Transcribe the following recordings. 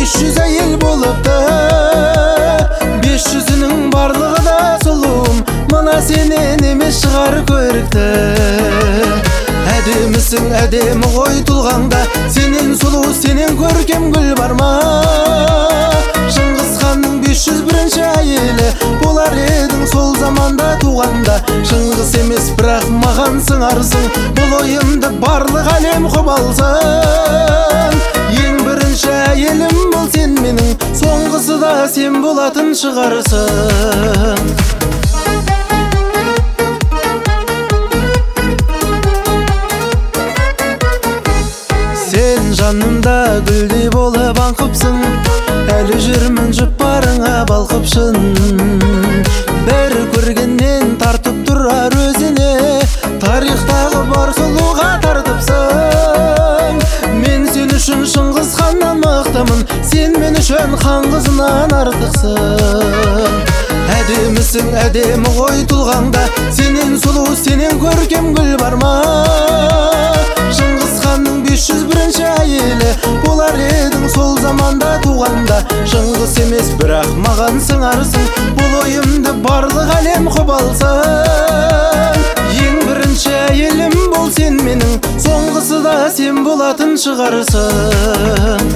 500 әйел болыпты, 500-нің барлығы да сұлуым, мына сенен емес шығар көрікті. Әдемісің, әдемі ғой тұлғаңда, сенен сұлу, сенен көркем гүл бар ма? Шыңғыс ханның 501-ші әйелі болар едің сол заманда туғанда. Шыңғыс емес бірақ маған сыңарсың, бұл ойымды барлық әлем құп алсын. Ең бірінші әйелім бол сен менің, соңғысы да сен болатын шығарсың. Сен жанымда гүлдей болып аңқыпсың, әлі жүрмін жұпарыңа балқыпшын. Бір көргеннен тартып тұрар өзіне, тарихтағы бар сұлуға тартыпсың. Мен сен үшін Шыңғыс ханнан мықтымын, сен мен үшін хан қызынан артықсың. Әдемісің, әдемі ғой тұлғаңда, сенен сұлу, сенен көркем гүл бар ма? Шыңғыс ханның 501-ші әйелі болар едің сол заманда туғанда. Шыңғыс емес бірақ маған сыңарсың, бұл ойымды барлық әлем құп алсын. Ең бірінші әйелім бол сен менің, соңғысы да сен болатын шығарсың.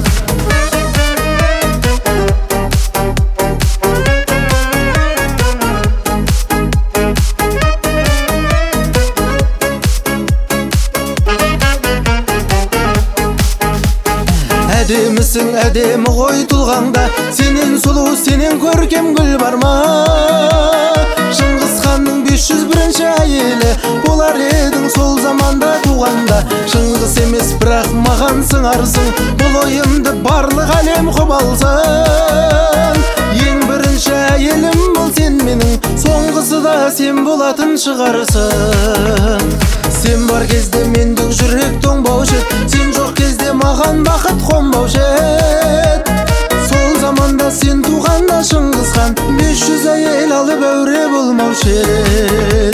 Әдемісің, әдемі ғой тұлғаңда, сенен сұлу, сенен көркем гүл бар ма? Шыңғыс ханның 501-ші әйелі болар едің сол заманда туғанда. Шыңғыс емес бірақ маған сыңарсың, бұл ойымды барлық әлем құп алсын. Ең бірінші әйелім бол сен менің, соңғысы да сен болатын шығарсың. Сен бар кезде мендік жүрек тоңбаушы ед, сен жоқ кезде маған бақыт қонбаушы ед. Сол заманда сен туғанда Шыңғыс хан 500 әйел алып әуре болмаушы ед.